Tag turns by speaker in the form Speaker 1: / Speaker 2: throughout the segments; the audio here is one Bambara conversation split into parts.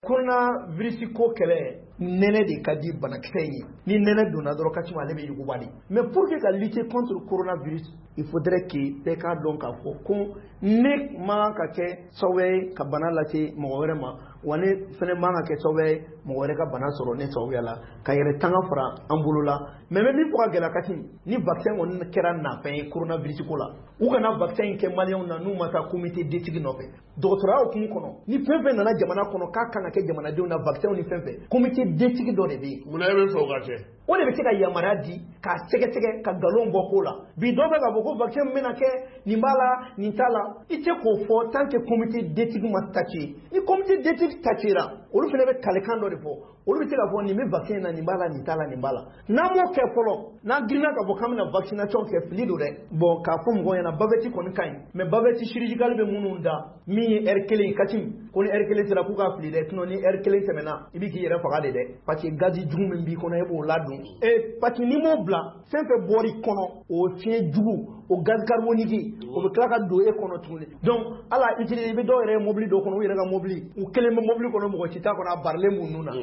Speaker 1: Corona virus ko kɛlɛ nɛnɛ de ka di banakisɛ ye ni nɛnɛ donna dɔrɔn ka ale bɛ yugubali mais pour que ka lutter contre coronavirus il faudrait que bɛɛ k'a dɔn k'a fɔ ko ne man ka kɛ sababu ye ka bana lase mɔgɔ wɛrɛ ma wa ne fɛnɛ man ka kɛ sababu ye mɔgɔ wɛrɛ ka bana sɔrɔ ne sababuya la ka yɛrɛ tanga fara an bolo la mais min fɔ ka gɛlɛ Kati ni vaccin kɔni kɛra nafɛn ye coronavirus ko la u kana vaccin in kɛ maliyɛnw na n'u ma taa comité d'éthique nɔfɛ dɔgɔtɔrɔya hukumu kɔnɔ ni fɛn fɛn nana jamana kɔnɔ k'a kan ka kɛ jamanadenw na vaccin ni fɛn fɛn comité d'éthique dɔ de bɛ yen
Speaker 2: munna e bɛ fɛ o ka kɛ
Speaker 1: o de bɛ se ka yamaruya di k'a sɛgɛsɛgɛ ka nkalon bɔ ko la bi dɔ bɛ ka fɔ ko vaccin min bɛna kɛ nin b'a la nin t'a la i tɛ k'o fɔ tant que comité d'éthique ma statuer ni comité d'éthique statuera olu fana bɛ kalikan dɔ de fɔ olu bɛ se ka fɔ nin bɛ vaccin na nin b'a la nin t'a la nin b'a la n'an m'o kɛ fɔlɔ n'an girinna ka fɔ k'an bɛna vaccination kɛ fili don dɛ bon k'a fɔ mɔgɔw ɲɛna bavette kɔni ka ɲi mais bavette chirurgicale bɛ minnu da min ye heure kelen Kati ko ni heure kelen sera k'u k'a fili dɛ sinon ni heure kelen tɛmɛna i bɛ k'i yɛrɛ faga de dɛ parce que gazi jugu min b'i kɔnɔ e b'o ladon parce que n'i m'o bila fɛn fɛn bɔr'i kɔnɔ o fiɲɛ jugu o gaz carbonique o bɛ tila ka don e kɔnɔ tuguni donc ala utiliser i bɛ dɔw yɛrɛ mobili dɔ kɔnɔ u yɛrɛ ka mobili u kelen bɛ mobili kɔnɔ mɔgɔ si t'a kɔnɔ a barilen b'u nun na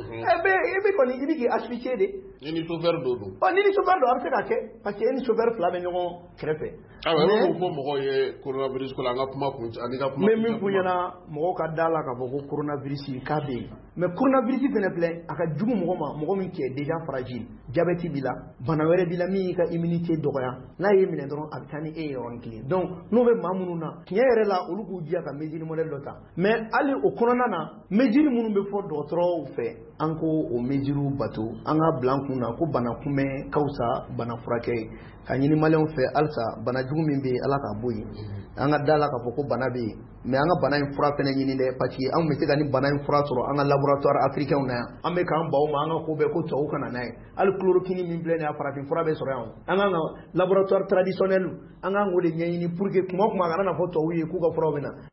Speaker 1: e bɛ kɔni i bɛ k'i asphyxier de
Speaker 2: i ni chauffeur dɔ don
Speaker 1: ni ni chauffeur dɔ a bɛ se ka kɛ parce que e ni chauffeur fila bɛ ɲɔgɔn kɛrɛfɛ
Speaker 2: awɔ e b'o fɔ mɔgɔw ye coronavirus ko la an ka kuma kun ani ka kuma
Speaker 1: mais min f'u ɲɛna mɔgɔw ka da la k'a fɔ ko coronavirus k'a bɛ yen mais coronavirus fɛnɛ filɛ a ka jugu mɔgɔ ma mɔgɔ min qui est déjà fragile diabète b'i la bana wɛrɛ b'i la min y'i ka immunité dɔgɔya n'a ye minɛ dɔrɔn a bɛ taa ni e ye yɔrɔnin kelen donc n'o bɛ maa minnu na tiɲɛ yɛrɛ la olu k'u jija ka mesure modèle dɔ ta mais hali o kɔnɔna na mesure minnu bɛ fɔ dɔgɔtɔrɔw fɛ an ko o mesure bato an ka bila an kun na ko bana kunbɛn ka fisa bana furakɛ ye ka ɲini maliyɛnw fɛ halisa bana jugu min bɛ yen ala k'a bɔ yen an ka da la k'a fɔ ko bana bɛ yen mais an ka bana in fura fɛnɛ ɲini dɛ parce que an bɛ se ka ni bana in fura sɔrɔ an ka laboratoire africain na yan an bɛ k'an baw ma an ka ko bɛɛ ko tubabu kana n'a ye hali chloroquine min filɛ nin ye farafin fura bɛ sɔrɔ yan an kan ka laboratoire traditionnel an kan k'o de ɲɛɲini pour que kuma o kuma a kana na fɔ tubabu ye k'u ka furaw bɛ na